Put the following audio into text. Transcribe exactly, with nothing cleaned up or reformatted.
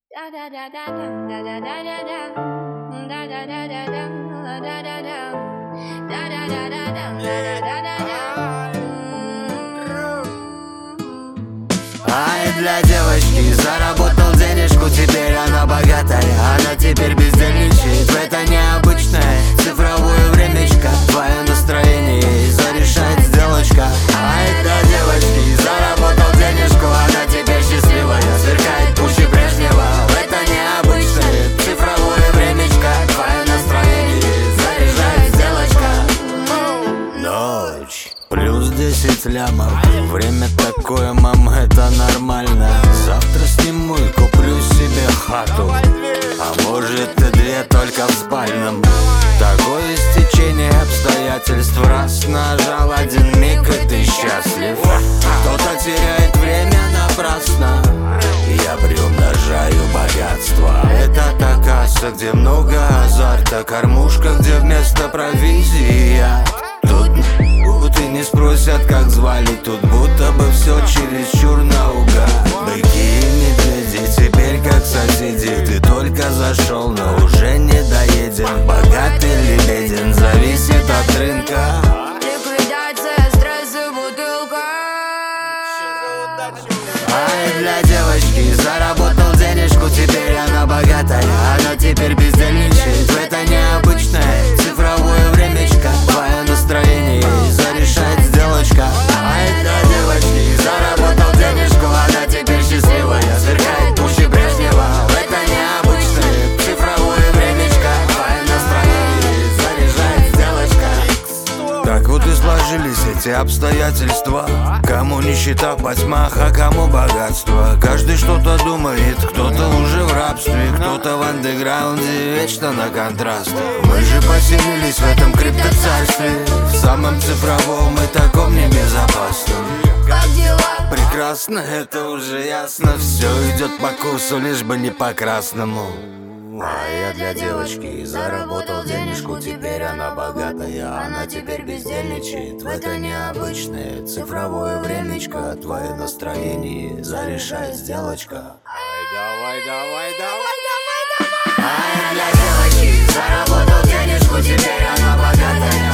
Ай, для девочки заработал денежку, теперь она богатая. Она теперь бездельничает в это необычное цифровое времечко. Твое настроение зарешает сделочка. Ай, для девочки заработал денежку, она теперь счастливая, сверкает пуще прежнего в это необычное цифровое времечко. Твое настроение заряжает сделочка. Ночь плюс десять лямов. Время такое, мам, это нормально. Завтра сниму и куплю себе хату, а может и две, только в спальном. Такое стечение обстоятельств. Раз нажал один миг, и ты счастлив. Кто-то теряет время напрасно, я приумножаю богатство. Это та касса, где много азарта, кормушка, где вместо провизии яд. Тут и не спросят, как звали, тут будто бы все чересчур наугад. Быки и медведи теперь как соседи. Ты только зашел, но уже не доеден. Богат или беден, зависит от рынка. Ликвидация, стресс и бутылка. Ай, для девочки заработал денежку, теперь она богатая. Она теперь бездельничает в это необычное цифровое времечко. Твое настроение зарешает сделочка. Ай, для девочки заработал денежку, она теперь счастливая, сверкает пуще прежнего в это необычное цифровое времечко. Твое настроение заряжает сделочка. Так вот и сложились эти обстоятельства. Кому нищета в потьмах, а кому богатство. Каждый что-то думает, кто-то уже в рабстве, кто-то в андеграунде, вечно на контрастах. Мы же поселились в этом криптоцарстве, в самом цифровом и таком небезопасном. Как дела? Прекрасно, это уже ясно. Все идет по курсу, лишь бы не по красному. А я для девочки заработал денежку, теперь она богатая. Она теперь бездельничает в это необычное цифровое времечко. Твое настроение зарешает сделочка. Ай, давай, давай, давай, давай, давай. Ай, для девочки заработал денежку, теперь она богатая.